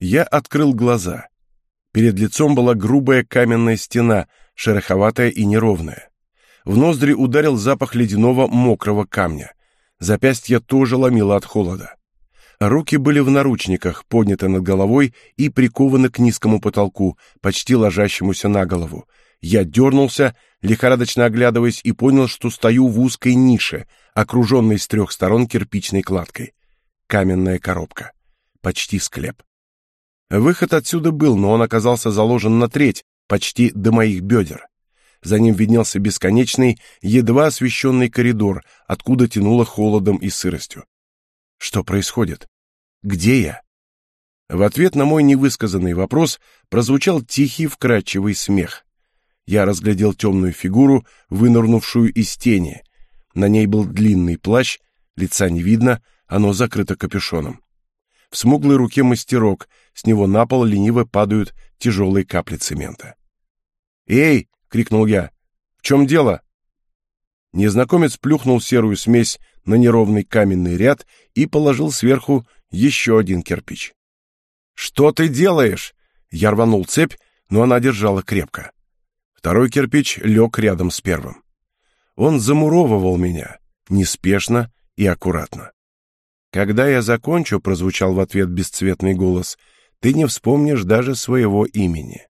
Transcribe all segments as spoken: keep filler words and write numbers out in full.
Я открыл глаза. Перед лицом была грубая каменная стена, шероховатая и неровная. В ноздри ударил запах ледяного мокрого камня. Запястья тоже ломило от холода. Руки были в наручниках, подняты над головой и прикованы к низкому потолку, почти ложащемуся на голову. Я дернулся, лихорадочно оглядываясь, и понял, что стою в узкой нише, окруженной с трех сторон кирпичной кладкой. Каменная коробка. Почти склеп. Выход отсюда был, но он оказался заложен на треть, почти до моих бедер. За ним виднелся бесконечный, едва освещенный коридор, откуда тянуло холодом и сыростью. Что происходит? Где я? В ответ на мой невысказанный вопрос прозвучал тихий, вкрадчивый смех. Я разглядел темную фигуру, вынырнувшую из тени. На ней был длинный плащ, лица не видно, оно закрыто капюшоном. В смуглой руке мастерок, с него на пол лениво падают тяжелые капли цемента. «Эй!» — крикнул я. «В чем дело?» Незнакомец плюхнул серую смесь на неровный каменный ряд и положил сверху еще один кирпич. «Что ты делаешь?» Я рванул цепь, но она держала крепко. Второй кирпич лег рядом с первым. Он замуровывал меня, неспешно и аккуратно. «Когда я закончу», — прозвучал в ответ бесцветный голос, — «ты не вспомнишь даже своего имени».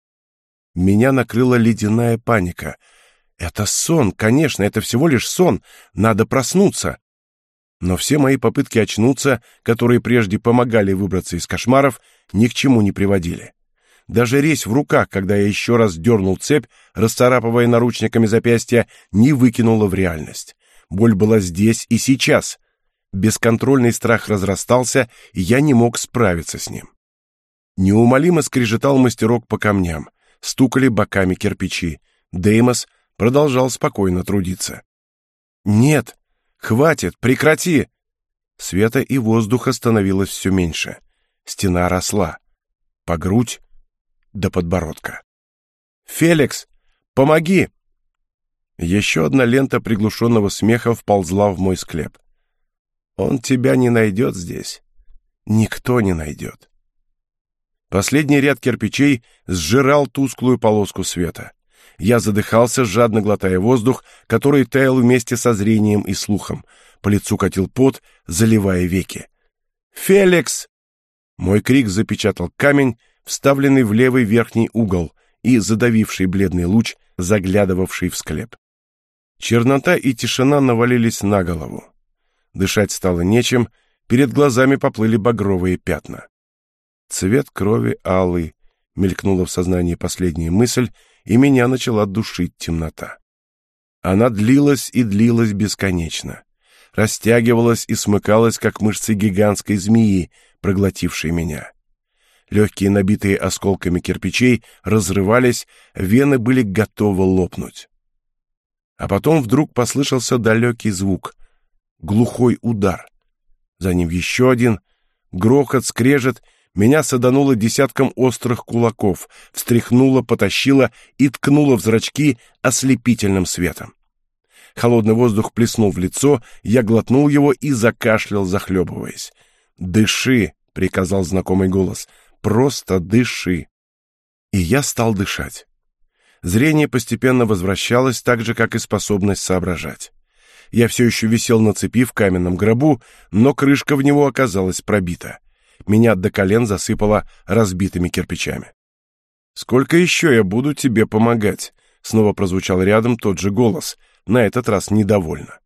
Меня накрыла ледяная паника. «Это сон, конечно, это всего лишь сон, надо проснуться». Но все мои попытки очнуться, которые прежде помогали выбраться из кошмаров, ни к чему не приводили. Даже резь в руках, когда я еще раз дернул цепь, расцарапывая наручниками запястья, не выкинула в реальность. Боль была здесь и сейчас. Бесконтрольный страх разрастался, и я не мог справиться с ним. Неумолимо скрежетал мастерок по камням, стукали боками кирпичи. Деймос продолжал спокойно трудиться. «Нет, хватит, прекрати!» Света и воздуха становилось все меньше. Стена росла. По грудь до подбородка. «Феликс, помоги!» Еще одна лента приглушенного смеха вползла в мой склеп. «Он тебя не найдет здесь. Никто не найдет». Последний ряд кирпичей сжирал тусклую полоску света. Я задыхался, жадно глотая воздух, который таял вместе со зрением и слухом. По лицу катил пот, заливая веки. «Феликс!» Мой крик запечатал камень, вставленный в левый верхний угол и задавивший бледный луч, заглядывавший в склеп. Чернота и тишина навалились на голову. Дышать стало нечем, перед глазами поплыли багровые пятна. «Цвет крови алый», — мелькнула в сознании последняя мысль, и меня начала душить темнота. Она длилась и длилась бесконечно, растягивалась и смыкалась, как мышцы гигантской змеи, проглотившей меня. Легкие, набитые осколками кирпичей, разрывались, вены были готовы лопнуть. А потом вдруг послышался далекий звук, глухой удар. За ним еще один, грохот, скрежет, меня садануло десятком острых кулаков, встряхнуло, потащило и ткнуло в зрачки ослепительным светом. Холодный воздух плеснул в лицо, я глотнул его и закашлял, захлебываясь. «Дыши!» — приказал знакомый голос. «Просто дыши!» И я стал дышать. Зрение постепенно возвращалось, так же, как и способность соображать. Я все еще висел на цепи в каменном гробу, но крышка в него оказалась пробита. Меня до колен засыпало разбитыми кирпичами. «Сколько еще я буду тебе помогать?» Снова прозвучал рядом тот же голос, на этот раз недовольно.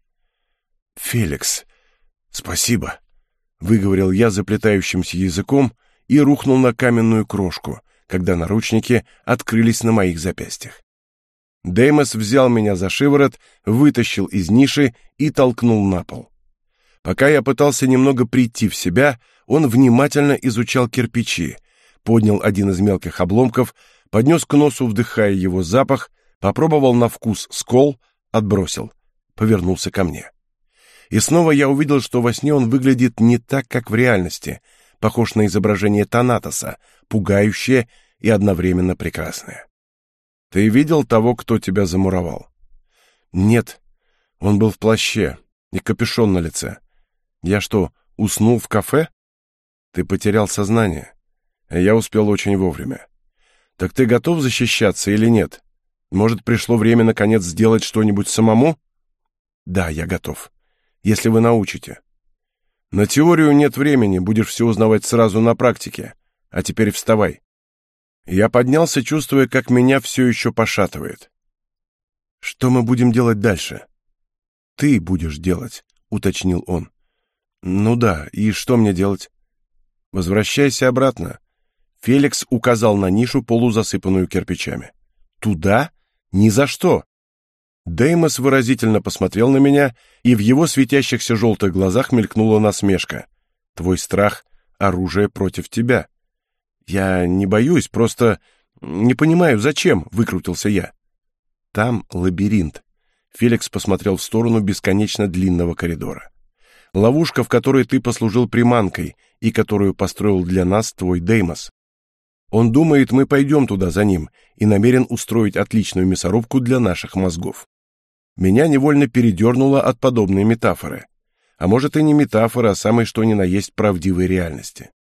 «Феликс, спасибо», — выговорил я заплетающимся языком и рухнул на каменную крошку, когда наручники открылись на моих запястьях. Деймос взял меня за шиворот, вытащил из ниши и толкнул на пол. Пока я пытался немного прийти в себя, он внимательно изучал кирпичи, поднял один из мелких обломков, поднес к носу, вдыхая его запах, попробовал на вкус скол, отбросил, повернулся ко мне. И снова я увидел, что во сне он выглядит не так, как в реальности, похож на изображение Танатоса, пугающее и одновременно прекрасное. «Ты видел того, кто тебя замуровал?» «Нет, он был в плаще и капюшон на лице. Я что, уснул в кафе?» «Ты потерял сознание. Я успел очень вовремя. Так ты готов защищаться или нет? Может, пришло время, наконец, сделать что-нибудь самому? Да, я готов. Если вы научите. На теорию нет времени, будешь все узнавать сразу на практике. А теперь вставай. Я поднялся, чувствуя, как меня все еще пошатывает. Что мы будем делать дальше? Ты будешь делать, уточнил он. Ну да, и что мне делать? Возвращайся обратно. Феликс указал на нишу, полузасыпанную кирпичами. Туда? Ни за что. Деймос выразительно посмотрел на меня, и в его светящихся желтых глазах мелькнула насмешка. Твой страх — оружие против тебя. Я не боюсь, просто не понимаю, зачем, выкрутился я. Там лабиринт. Феликс посмотрел в сторону бесконечно длинного коридора. Ловушка, в которой ты послужил приманкой и которую построил для нас твой Деймос. Он думает, мы пойдем туда за ним и намерен устроить отличную мясорубку для наших мозгов. Меня невольно передернуло от подобной метафоры. А может и не метафора, а самой что ни на есть правдивой реальности.